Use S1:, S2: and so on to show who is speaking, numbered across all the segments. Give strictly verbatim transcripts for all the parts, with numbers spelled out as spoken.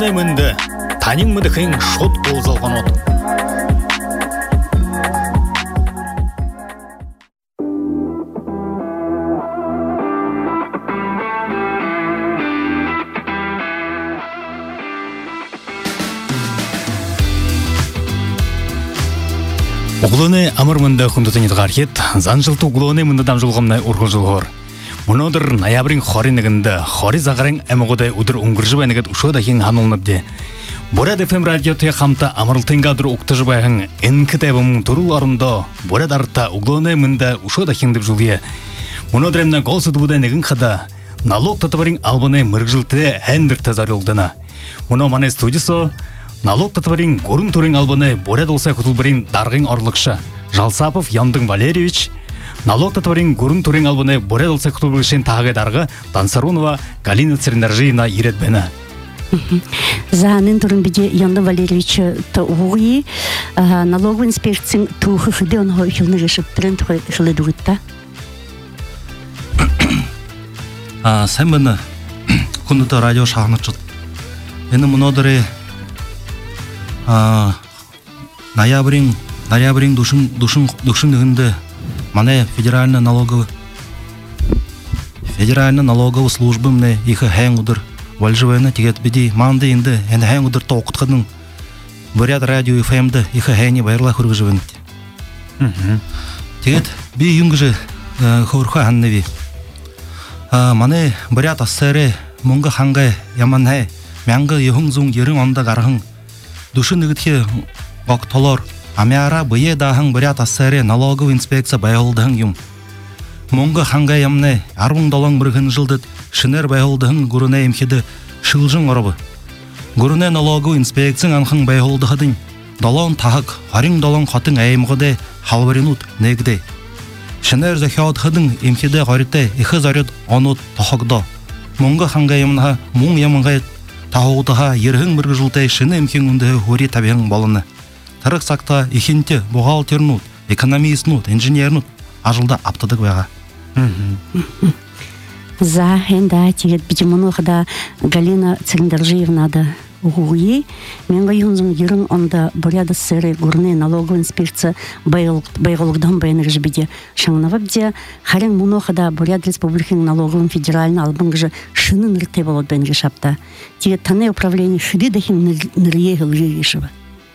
S1: углонемінде танин мыдыхын шот болзалған от. Углоне амырмында хүндетен едғархет, занжылты углоне мында дамжылғымнай урғыл жылғыр. Мұнодыр ноябрин хоринігінді, хори зағарың әміғудай ұдыр ұңғыржы бәнігіт ұшода хең ханылыныбде. Борад эф эм радио тек қамта амырылтыңғадыр ұқтыжы байғың әнкі тәбімің тұрыл арында, борад арытта углоне мында ұшода хеңдіп жылғия. Мұнодыр әмна гол сұдыбыдай нігін қада, налог татыбарың албаны мұрғжылты әндір тазар олдына. Мұно мане студисо, налог татыбарың көрін түрің албаны борад олса күтілбірін дарғың орлықшы. Жалсапов Яндың Валерьевич, налог татыбарың көрін түрің албаны борад олса күтілбірішен тағы дарғы Тансарунова Галина Цернаржиевна еретбені.
S2: Заһанын турын биде Янды Валерьевич Тауи налоговый инспекцияның тухы хыды он хылны решептірін тухы хылы дугытта.
S3: Сән бұны күндіті радио шағыны чыд. Ені мұнодыры ноябрин ноябрин душын душын душындығында мане федеральный налоговый федеральный налоговый службы мне их хэн удыр вальжевена тигет биди манды инде эне хэн удыр тоқытқының бурят радио эф эм-ді их хэни байырла хүргіжевен. Тигет би юнгжы хорха ханневи. Мане бурят ассере мұңғы ханға яманхай мәңгі ехіңзуң ерің онда гархың душын үгітхе оқтолор амяра бұйе дахың бурят ассере налоговый инспекция байғылдығың юм. Мұңғы ханға ямне арвың долың біргін жылдыд шинер байғылдығың гүріне емхеді шылжың орабы. Гүріне налоговый инспекцияң анхың байғылдығыдың долың тағық харың долың қатың әйімғыде халваринут негде. Шинер зәхиатхыдың емхеді ғаритте ихы зарет онут тахықда. Мұңғы ханға ямнаға мұң ямынға тағуғыдыға ерхің біргі жылтай шыны емхен үнді өре табиғың болыны. Тарық сақта ихинте бухгалтернут, экономистнут, инженернут ажылда аптадық байға.
S2: За хенда тигет бидимонохда Галина Цернаржиевна да угуи менга юнзун ерин онда буряда сыры гурны налоговый инспекция байголугдан байнырж биде шаңнавабде харин монохда буряд республиканың налоговый федеральный албыңгы шыны нырте болот бенге шапта тигет тане управление шыды дахин нырье гылжышыва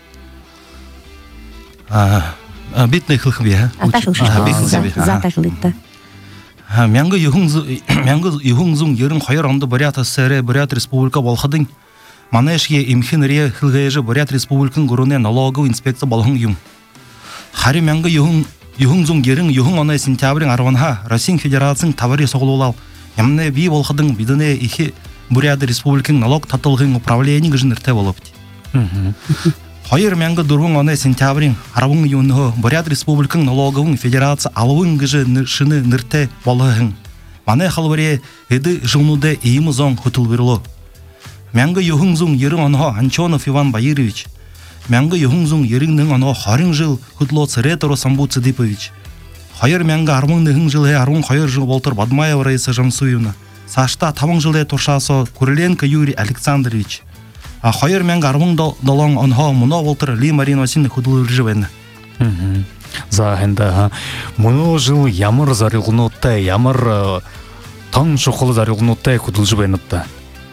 S3: а битный хылхбе
S2: а так за так литта
S3: Мәңгі юхыңзың ерін қайыр онды Бурят ассере Бурят республика болхадың. Мана ешке имхин рие хылғайжы Бурят республиканың ғұрыне налоговый инспекция болхың юм. Хари мәңгі юхыңзың ерін юхың онай сентябрин арванха Россия Федерацияның тавари соғылулау. Ямне бей болхадың бидіне ихи Бурят республиканың налог татылғың управление гыжын ирте болып. Хайыр мәңгі дұрғың онай сентябрин арвың юнығы Бурят республиканың налоговың федерация алуың гыжы шыны нырте болығың. Мане халваре еді жылнуде иімі зоң хүтіл бірілі. Мәңгі юхыңзың ерің оныға Анчонов Иван Баирович. Мәңгі юхыңзың еріңнің оныға харың жыл хүтло Цереторо Самбу Цидипович. Хайыр мәңгі армыңнығың жылы армың хайыр жыл болтыр Бадмаева Раиса Жансуевна. Сашта тавың жылы Торшасо Куриленко Юрий Александрович. Хайыр мәңгі армың долың оныға мұна болтыр Ли Марина Васильевна хүділі жүржівені.
S1: За хенда мұны жыл ямыр зарылғынутта, ямыр таң шоқылы зарылғынутта хүділі жүржівенітті.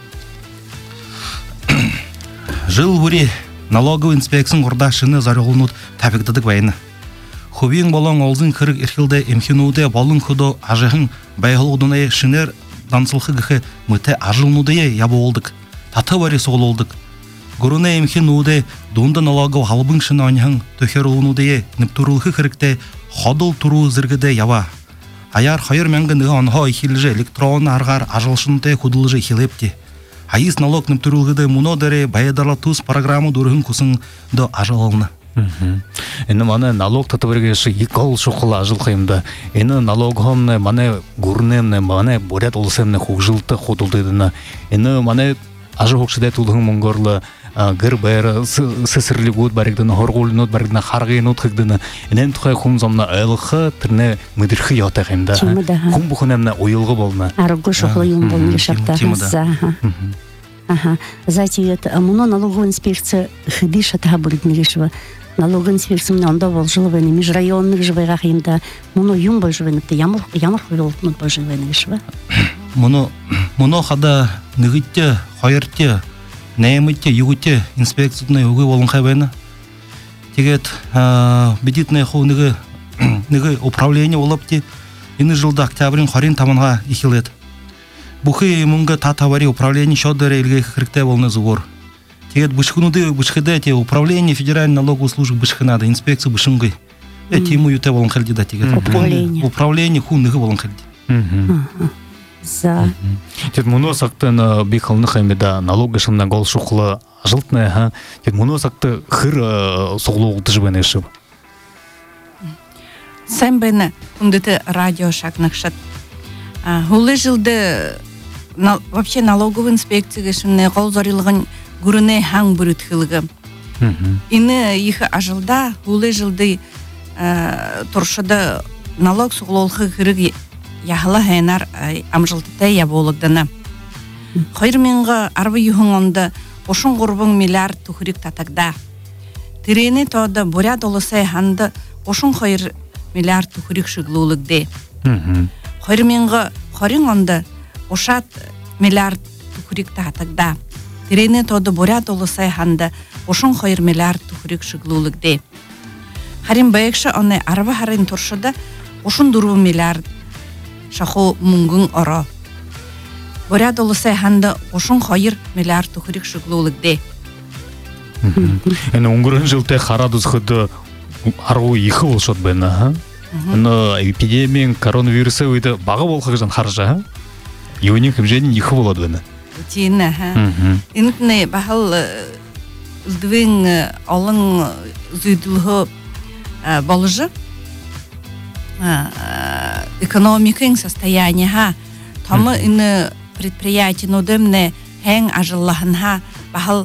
S3: Жыл бұри налоговый инспекцияның ғырда шыны зарылғынут тәбікдідік бәйіні. Хубиң болың олзың кірік ерхілді емхинуде болың құды ажығың байғылғыдыны шынер дансылқы ғықы мүті ажылнуды ябы олдық. Таты бари соғыл олдық. Гүріне емхинуде дұнды налогов халбың шыны анығың төхерілуынуде нүптұрылғы кірікте қодыл тұру зіргіде ява. Аяр хайыр мәңгіні анға ихилжі электронны арғар ажылшынды құдылжы ихилепте. Айыз налог нүптұрылғыды мұнодары байадарлы туз программы дұрығын күсіңді ажылылыны.
S1: Эне мане налог татыбырге шы икол шоқылы ажыл қайымда. Эне налогымны мане гүрнемне мане борят олысемне хуғжылты құдылдыдына. Эне мане ажы хоқшыдай тулығын мұңғырлы гір бәрі сесірлі көд бәрігдіні, хорғолын өт бәрігдіні, қарғайын өт қығдіні. Энен тұқай құм замна айлықы түріне мүдірхі яты қайымда. Құм бұқын әміне ойылғы болына.
S2: Арғы шоқылы юм болын шақта. Ага. Затиет муно налоговая инспекция хидиша та будет неришва. Налоговая инспекция мне он давал жиловые межрайонных живых им-то муно юм большевые ты яму яму хвил ну большевые неришва.
S3: Муно муно хада нигитте хайрте нэмитте югутте инспекцияны угы болон хабена. Тегет бедитне ху ниге ниге управление олапти ины жылда октябрин харин таманга ихилет. Бухи мунга татавари управление шодере илге хрикте волны зугор. Тегет бушхунуды бушхеде те управление федеральной налоговой службы бушхенада инспекция бушунгой. Эти ему юте волн хальди да тегет.
S2: Управление.
S3: Управление ху ниге волн хальди.
S2: За.
S1: Тет муно сактын бихалны хаймеда налог шымна гол шухлы жылтны ха. Тет муно сакты хыр соглугты жбене шып.
S4: Сен бені үндіті радио шакнықшат. Хулы жылды вообще налоговый инспекция шымны гол зорилығын гүріне хаң бүрітхілігі. Ины их ажылда хулы жылды тұршыды налог соглуғы хырыг яхла хайнар амжылтытай яболыгдана. Хайрменға арвы юхыңонда ошын ғұрбың миллиард тухырик татагда. Тирени тода буря долысай ханды ошын хайр миллиард тухырик шыглуулыгде. Хайрменға харыңонда ошат миллиард тухырик татагда. Тирени тода буря долысай ханды ошын хайр миллиард тухырик шыглуулыгде. Харин байықшы оны арвы харин туршыда ошын дуру миллиард шаху мунгун оро. Боря долысай ханды ошын хайыр миллиард тухырик шыглуулыгде.
S1: Эне унгурын жылте харадыз хыды аргу ихы болшот бена ха. Эне эпидемия коронавирусы өйді баға болхы жан харжа. Юнин хымженин ихы болады бена.
S4: Тиіне ха. Интіне бағал үлдвин алын зүйділгі болыжы. Экономикин состояние ха тому ины предприятие нодемне хен ажыллахынха бахал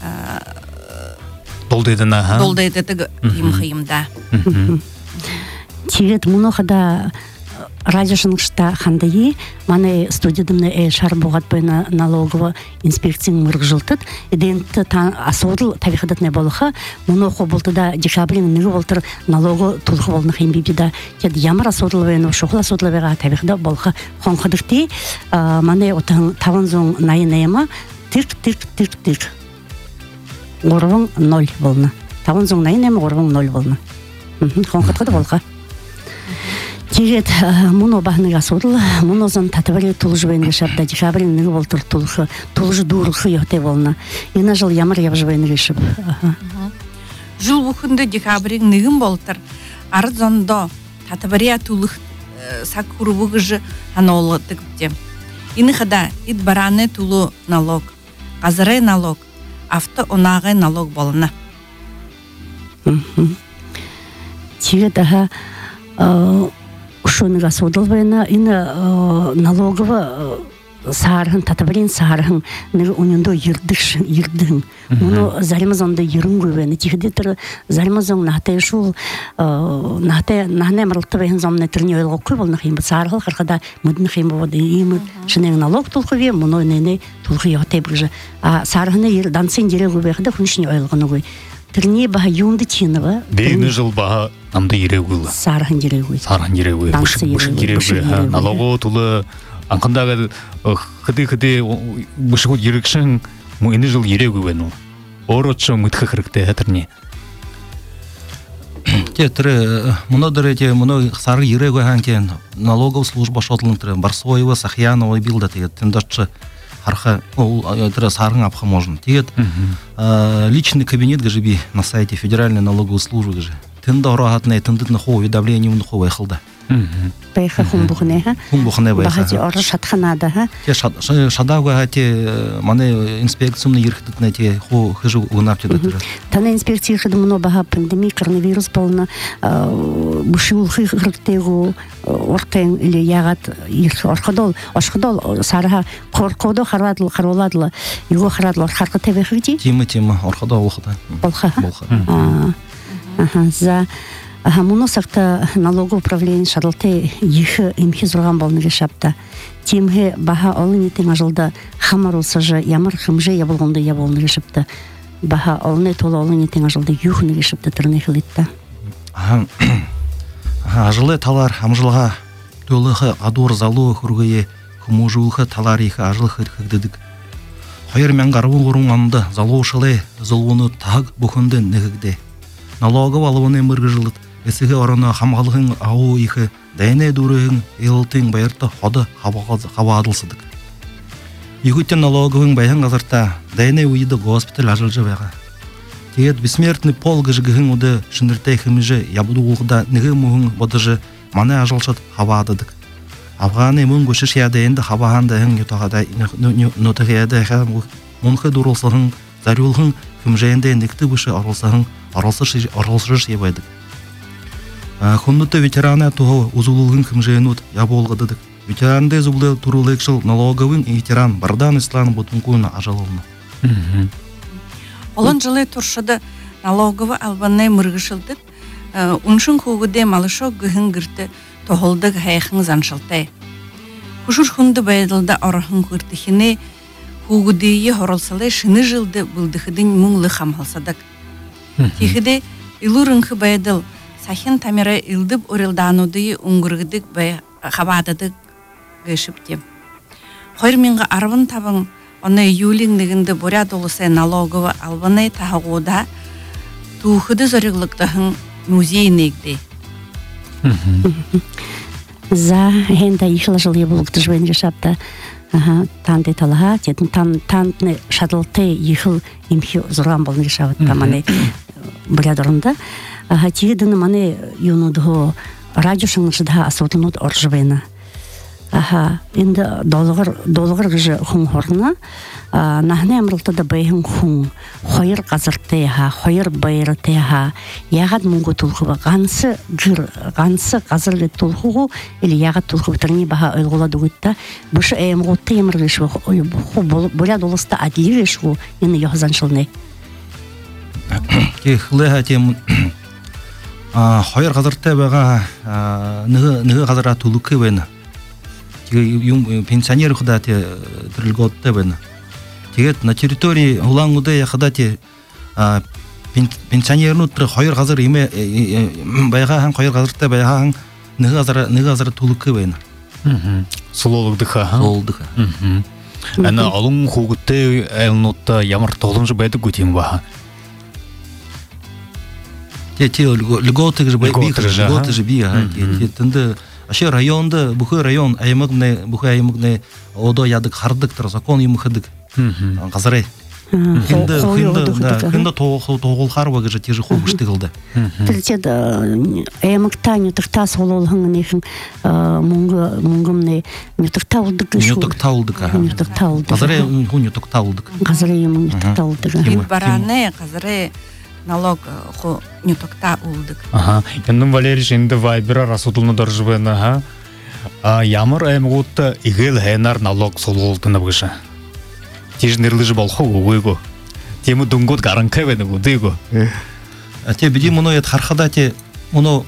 S1: долдайдына ха
S4: долдайдыды имхыйымда.
S2: Тирет мунохада радиошынышта хандайы маны студиядымны шар бугат бойна налогово инспекцияның мырг жылтыт эденті асудыл табиқадатны болыха мунохо болтыда декабрин ныгы болтыр налого тулхы болны химбибида тед ямар асудыл бойна шухла асудыл бойга табиқада болыха хонхадыкти маны отан таван зон найнайма тик тик тик тик орвың ноль болны таван зон найнайма орвың ноль болны хонхадыкада болыха. Тирет муно бахныга содыл, мунозан татвари тулжбен решапта, декабрин ныгы болтыр тулхы, тулжы дурхы йоте волна. Ина жыл ямар ябжбен решап.
S4: Жыл бухынды декабрин ныгын болтыр, арзондо татвария тулых сакурбугыжы анолы тыкпте. Ины хада ит бараны тулу налог, казырай налог, авто онагай налог болына.
S2: Тирет аха ушоныга содылбайна ина налогово саархын татабарин саархын ныгы унюндо йырдыш йырдын уну заримазонда йырынгуйбайна тихдетер заримазон нахтай шул нахтай нахне марлтыбайын зомна терни ойлгокуй болнах им саархыл харкада мыднах им боды им шынең налог тулхыве муну нене тулхы йотай быжы а саархыны йырдансын дерегуйбайхда хуншин ойлгонугуй терни баха юнды чинова
S1: дейны жыл баха намды ерегуйла
S2: саархын дерегуй
S1: саархын дерегуй бушын дерегуй налого тулы анқындағы хыды-хыды бушыгу ерекшін мұйны жыл ерегуй бәну оротшы мұйтқы қырықты әтірне
S3: Те тірі мұны дұры те мұны сары ерегуй ханкен налогов служба шотлын тірі Барсоева, Сахьянова билда тегет тендашчы харха ол тірі сарын апха можно тегет личный кабинет гажиби на сайте Федеральной налоговой службы гажи тенда орағатына тендітні хо уведомление мұны хо байқылда
S2: байха хумбухне ха
S3: хумбухне байха
S2: бахати ора шатханада ха
S3: те шадауга те мане инспекцияны ерхтетне те хо хыжу унапте да
S2: тана инспекция хыдымно баха пандемия коронавирус болна бушул хырктегу ортен или ягат ирх орходол орходол сарха коркодо харадл хароладла его харадл харка тебе хыти
S3: тима тима орходол болхата
S2: болха
S3: болха
S2: ага за Муно сакта налоговое управление шарлте их имхи зурган болны решапта. темге баха олын етен ажылда хамар олса же ямар хымже я болғанда я болны решіпті. Баха олны толы олын етен ажылда юхны решіпті тұрны хилитті.
S3: Ажылы талар амжылға төліғі адуыр залуы хүргейе хумужуғы таларихы ажылы хырхыгдыдық. Хайыр мен гарвын ғұрын анды залуышылы зылуыны таг бұхынды нігігді. Налогы валуыны мұрғы жылыд, әсігі орыны хамғалығын ау ихы, дәйне дұрығын елтің байырты ходы хава адылсыдық. Егіттен налогығын байын ғазырта, дәйне уйды госпиталь ажылжы байға. Тегет бессмертный пол гыжгыгын уды шындыртай хымыжы ябуды уғыда нігі мұғын бодыжы маны ажылшыд хава адыдық. Афғаны мұн көшіш яды енді хабағанды әң ютағада нотығы яды әхі мұнқы дұрылсығын, зарюлғын күмжайында әндікті бұшы арылсыш ебайдық. Құндыты ветераны тұғы ұзулығын күмжайын ұт ябы олғыдыдық. Ветеранды зұблы тұрулық жыл налоговын ветеран бардан исланы бұтынқуына ажалылыны.
S4: Олон жылы тұршыды налоговы албаннай мұрғышылдық. Уншын қуғыде малышо гүхін гірті тоғылдық хайқын заншылтай. Құшыр хүнді байдылда орахын күртіхіне хугудейі хоролсалай шыны жылды бұлдықыдың мұңлы қамхалсадық. Тихіде илурынқы байдыл сахин тамира илдіп орелданудыйы ұңғырғыдық бай қабадыдық гөшіпте. Қойырменгі арвын табың оны юлиңдігінді боря долысай налоговы албанай тағуыда туғыды зориғлықтығын музейнегде.
S2: За хенда ихла жыл ебулықты жвен решапта танды талаға, тетін танды шадылты ихыл имхи зұрған болын решаватта маны бұлядырында. Тегедіні маны юнудығы радио шыңышыда асудынуд ор жвена. Енді долығыр ғыжы құң хорына нахны әмірілті да байын құң қойыр қазырты ға, қойыр байыры тәға яғад мұңғы тұлғығы ғансы ғыр, ғансы қазырғы тұлғығы әлі яғад тұлғығы тұрне баға өйғылады өтті бұшы әйімғытты еміргі шуғы бұля долысты әділі шуғы ені яғызаншылны.
S3: Кехлі әтем қойыр қазырты баға нығы қазыра тұлықы бәйні. Пенсионеры ходате трильготте бен. Тегет на территории улангуде я ходате пенсионерну тры хойр газыр име байга хан хойр газырте байга хан ныга газыр ныга газыр тулукы бен.
S1: Сулолугдыха.
S3: Сулолугдыха.
S1: Ана алым хугутте элнотта ямар толымжы байды гутим баха.
S3: Те те льготы же байды льготы же бия. Те тенде Ашы районда, бұхы район, аймығны, бұхы аймығны одо ядық хардықтыр, закон еміхідік. Қазарай. Хында тоғыл харвағы жа тежі қоғышты қылды.
S2: Тілтеді аймықтан үтіқта сололығын ешін мұңғымны үтіқтауылдық үшу.
S3: Үтіқтауылдық.
S2: Үтіқтауылдық.
S3: Қазарай ұн үтіқтауылдық.
S2: Қазарай емін үтіқтауылдық.
S4: Ин бараны, қазарай налог хо нютокта улдык.
S1: Ага. Янным Валерий енді вайбера расудылны доржыбын, ага. Ямар әмгутта игел хэнар налог сололтыны бұғыша. Тежнерлыжы болху ұғыйгу. Тему дунгот гаранкай бәді ғудыйгу.
S3: Те біде мұны ет хархада те мұны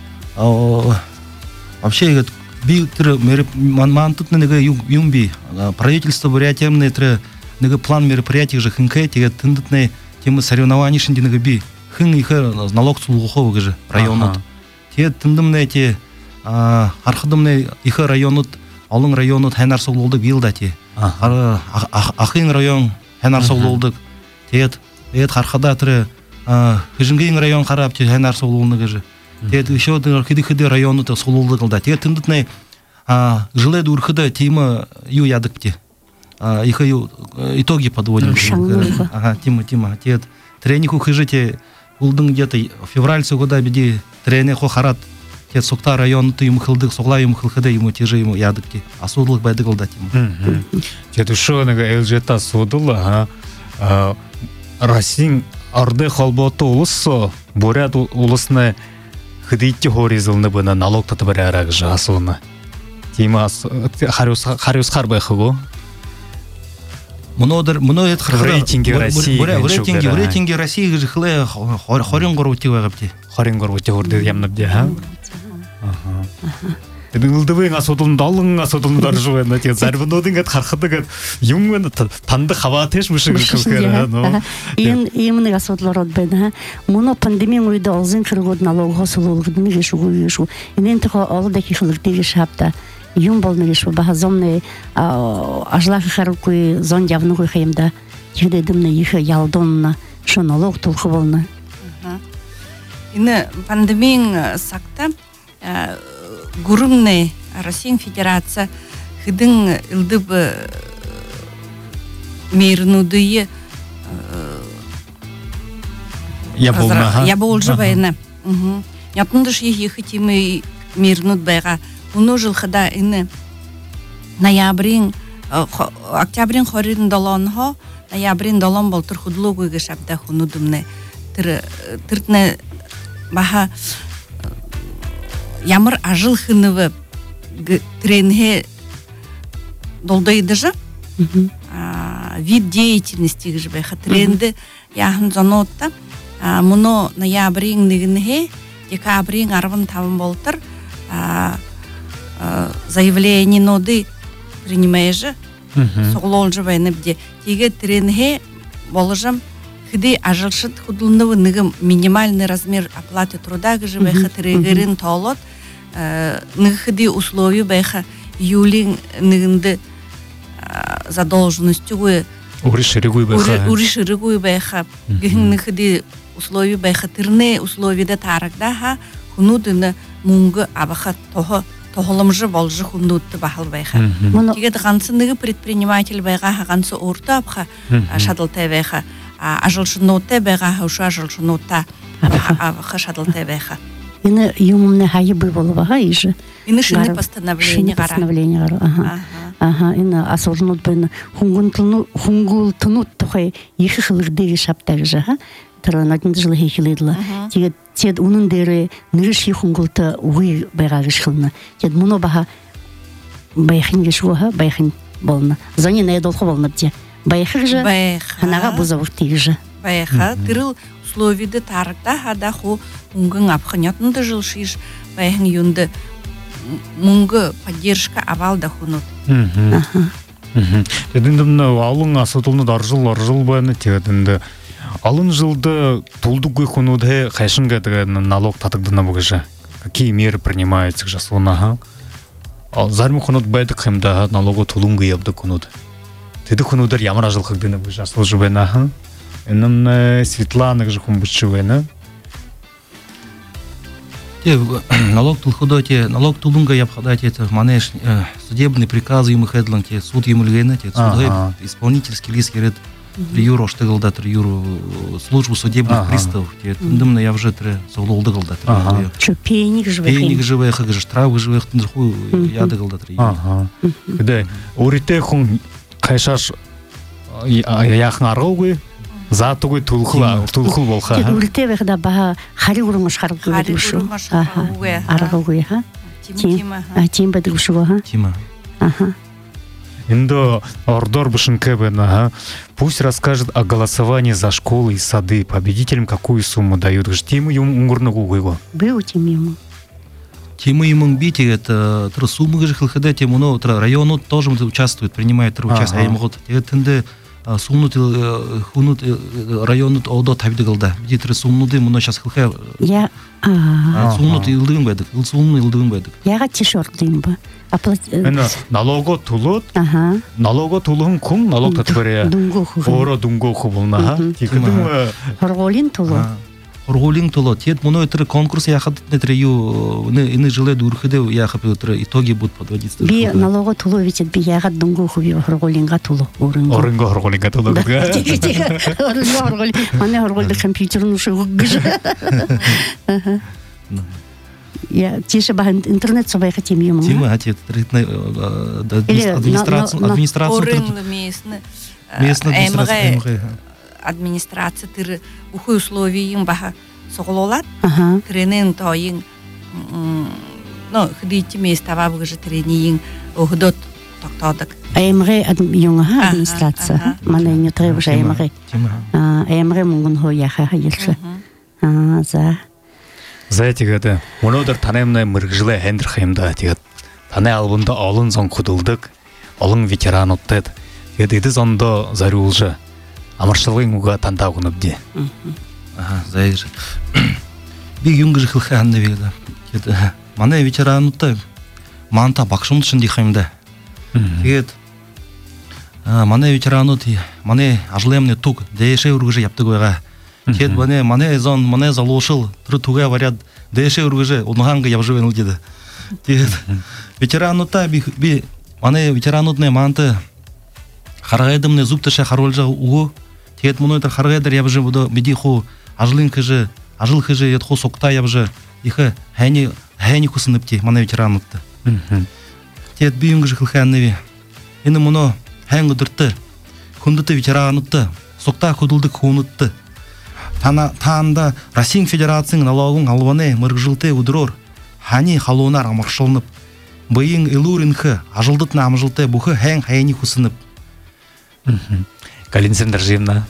S3: вообще би тірі мантытны неге юмби правительство бурятиямны тірі неге план мероприятий же хынкай теге тындытны темы соревнований шынденығы би хын ихы налог сулғуховы же районут. Те тындымны те архыдымны ихы районут, алың районут хэнар соғылдық билда те. Ахын район хэнар соғылдық. Тет ет хархада тірі хыжынгейн район харап те хэнар соғылдығы же. Тет еще хиды-хиды районут соғылдықылда. Те тындытны жылы дұрхыды темы ю ядық те. Их итоги подводим. Ага, Тима, Тима. Тет тренингу хыжите улдың где-то февральцы года беди тренинг хохарат. Тет сокта район ты ему хылдык, согла ему хылхыда ему теже ему ядыкки. Асудылык байды кылда Тима.
S1: Тет ушо нега элжета судыла, ага. Расин арды халботы улыссо, бурят улысны хыдыйти хоризылны бына налог татыбары арак жасуына. Тима хариус харбай хыгу.
S3: Мнодер, мнодер
S1: в рейтинге России.
S3: В рейтинге, в рейтинге России же хле хорин горути вагапти.
S1: Хорин горути горды ямнабди, ха? Илдывың асудылында алың асудылында жуена тиет зарбынодың гат хархадыгат юмын танды хаватеш мышыгы кылкера но.
S2: Ин имны асудлар отбен. Моно пандемия уйда алзын кыргод налогы сулулгыны гешу гешу. Инен тха алдaki хылыктыгы шапта. Юм болмыш бахазомны ажлах харукуй зон явнугы хемда. Жедедимне ихе ялдонна шоналог толхы болны.
S4: Ины пандемия сакта гурумны Россия Федерация хыдың илдыб мейрнудые
S1: я болна
S4: я болжы байна. Япындыш ехи тимы мейрнуд байга. Уну жылхыда ины ноябрин октябрин хорин долонхо ноябрин долон бол турхудлугу гешапта хунудумны тыр тыртне баха ямар ажыл хынывы тренге долдайды же вид деятельности гжбе тренды яхын занотта муно ноябрин нигнге декабрин арвын тавын болтыр заявление ноды принимаешь же соглол же байныбде теге тренге болжам хыды ажылшыт худылнывы ныгым минимальный размер оплаты труда гжбе хатрегерин толот ныгыды условия байха июлин ныгынды задолженностью
S1: уриширигуй байха
S4: уриширигуй байха ныгыды условия байха тырны условия да тарагда ха хунудыны мунгы абаха toho toholымжы болжы хундутты бахал байха. Тиге гансы ныгы предприниматель байга гансы орта абха шадылтай байха. Ажылшынутта байга ушу ажылшынутта абха шадылтай байха.
S2: Ины юмумны хайы бы болбага иже.
S4: Ины шыны постановление гара.
S2: Постановление гара. Ага. Ага, ины асорнут бен хунгунтunu хунгултунут тохай ихи хылырдыгы шаптагы жаха. Таранатын жылы хейхиледла. Тиге тед унун дере нырыши хунгулта уй байгагыш хылна. Тед муно баха байхин гешуха байхин болна. Зани на едолхо болна бде. Байхы же ханага бузавуртиги же.
S4: Байха тырыл условиды тарыкта хада ху мунгын апхынятынды жылшиш байхин юнды мунгы поддержка авал да хунут.
S1: Тединді алың асытылны даржыл аржыл байны тединді алын жылды тулдугы хунуде хайшынга деген налог татыгдына бугыжа. Какие меры принимаются к жасуна? Ал зарми хунут байдык хемда налогу тулунгы ябды хунуд. Теди хунудар ямар ажыл хагдына бугыжа службена. Энем Светлана же хумбучевена.
S3: Те налог тулхудо те налог тулунга ябхада те манеш судебный приказ ему хедлан те суд ему лгена те суд исполнительский лист керет юро штыгылда юро службу судебных приставов те дымна я уже тре соглолды гылда
S2: че пейник живых
S3: пейник живых хагы штраф живых тынху я дыгылда тре
S1: ага да орите хун кайшаш яхын аргылгы затугы тулхла тулхул болха
S2: те орите вехда ба хари урмаш харгы душу аргылгы ха тима тим бедрушу ха
S3: тима
S2: ага
S1: Индо ордор бушинкебена, пусть расскажет о голосовании за школы и сады, победителям какую сумму дают. Тиму ему унгурну гугуего.
S2: Был тиму.
S3: Тиму ему бити это суммы же хлхеда тему, но району тоже участвует, принимает участие. Ему вот это сумнут хунут районут одо табидыгылда. Бити сумнуды муно сейчас хлхе.
S2: Я
S3: сумнут илдым бедик, сумну илдым бедик.
S2: Я тишорт дымба.
S1: Эна налого тулут, налого тулун кум налог татбере. Оро дунгоху болна. Тикдим
S2: хорголин тулу.
S3: Хорголин тулу. Тет муно это конкурс я хат нетрию, не не желе дурхеде я хапе итоги будут подводиться.
S2: Би налого тулу ведь би я гад дунгоху би хорголинга тулу.
S1: Орынго. Орынго хорголинга тулу.
S2: Тихо тихо. Орынго хорголин. Мане хорголин компьютерну шугугж. Я тише ба интернет собой хотим ему.
S3: Тима, отец, администрация, администрация.
S4: Орынлы местный. Местный администрация. Администрация тыр уху условиям баха соглолат. Тренинг тоин, ну ходите места бабы тренинг ухдот токтодак.
S2: Эмре юнга администрация. Мане не треба уже эмре. Эмре мунгун хо яха хаилше. А за
S1: За эти годы, монодер танемная мыргжилая хендер хемда тигат Таны албында олын сон кудылдык, олың ветеран оттет. Едиді зондо зарулжы. Амаршылығын уға танда күніпде.
S3: Ага, зайыр. Би юнгы жықылқы әнді белді. Мане ветеран отты. Манта бақшым тұшын дейхаймда. Тегет. Мане ветеран отты. Мане ажылемне тук. Дейше үргіжі япты көйға. Тегет мане мане зон, мане залошыл. Тұры туға варяд. Дейше үргіжі. Онығанғы япжы веніл деді. Тегет. Ветеран отта би мане ветеран отны манты. Харгайдымны зуптыша харолжа угу. Тегет мұнойдар харгайдар япжы бұды беди ху ажылын кыжы, ажыл кыжы ет ху сокта япжы. Ихы хэни хэни кусыныпти мане ветеран отты. Тегет би юнгы жықылқы әнневи. Ені мұны хэн ұдыртты. Күндіті ветеран отты. Сокта кудылдық хуынытты. Таанда Россия Федерацияның налогын алваны мыргжилты удырор. Хани халуынар амақшылынып. Бұйын илуринхы ажылдыт намыжылты бұхы хэн хэни кусынып.
S1: Галина Сендержиевна.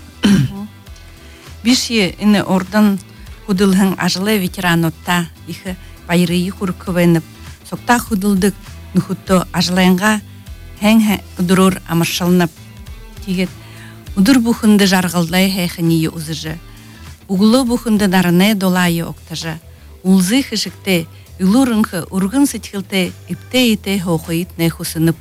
S4: Биші іні ордан худылхын ажылы ветеран отта. Ихы байырыйы құркывайынып. Сокта худылдық нұхутто ажылайынға хэн удырор амақшылынып. Тегет удыр бұхынды жарғылдай хэхінейі ұзыжы. Углы бұхынды нарыне долайы оқтажы. Улзы хышыкты, илурынхы ургын сетхилте, ипте-ите хоқойит не хусынып.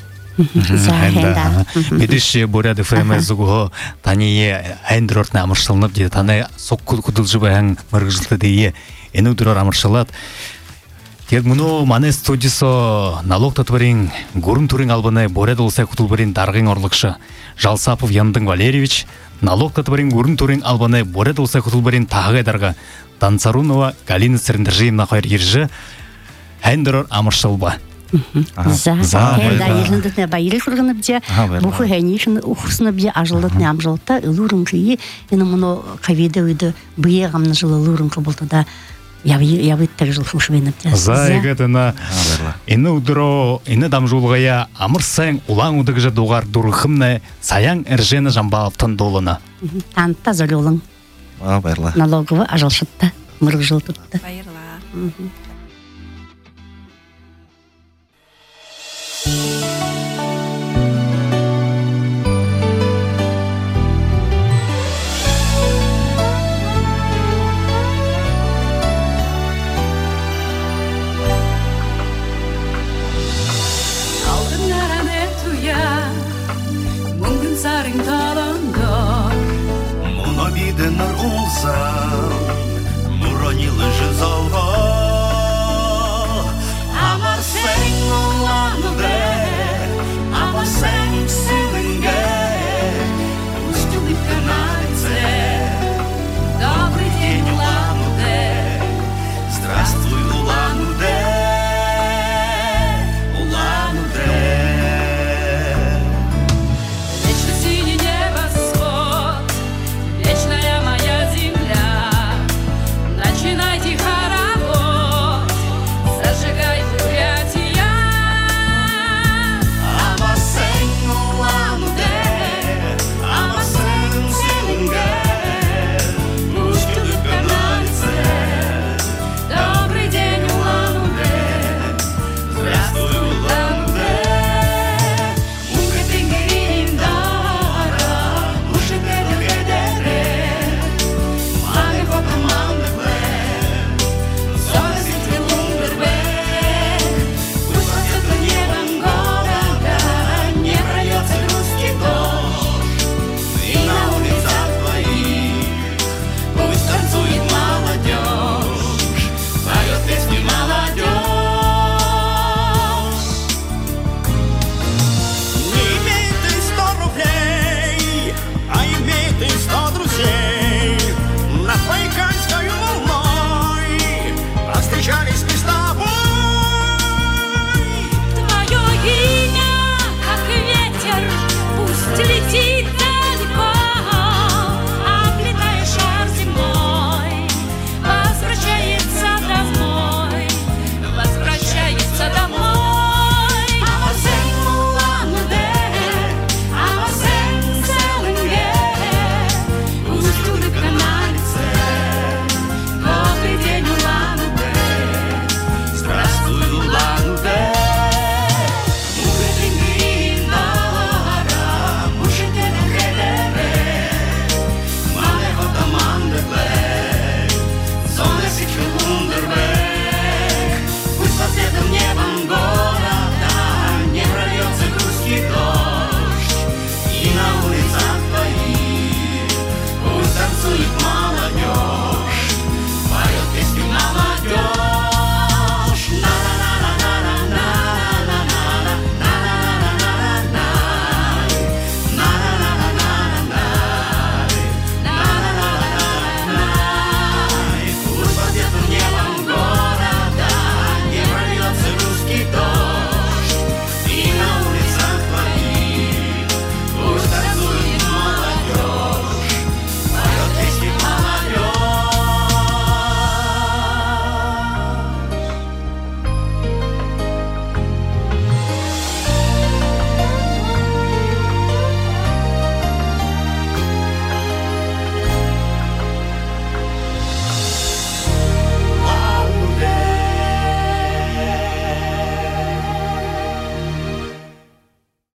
S1: Медиші боряды фэмэз зугуға тание әндірорт намыршылынып дейді. Таны соқ кудылжы бәң мыргыжылты дейі. Әні удырор амыршылат. Тек мұны мане студисо налог татварин, гурым турин албаны боряды олсай кудылбарин дарғын орлықшы. Жалсапов Яндың Валерьевич, налог татварин гурым турин албаны боряды олсай кудылбарин тағығай дарға. Танцарунова Галина Сендержиевна қайыр ержі әндірор амыршылба.
S2: За, да, ежіндітіне байыры құрғынып де, бұқы әнешін ұқысынып де ажылдытын амжылытта, ұлырын күйі, ені мұны қаведі өйді бұйе ғамны жылы ұлырын қыбылды да, ябыттар жыл ұшвеніп де.
S1: За, егетіна, ені ұдыро, ені дамжулғая амырсайын ұлаң ұдығы жа доғар дұрықымны саяң әржені жамбалыптын долына.
S2: Танытта зөл олың. Налоговы ажылшытта, мұрғы жыл тұтты.
S4: Байырла.
S5: Алтын араны туя, мұңын сарыңда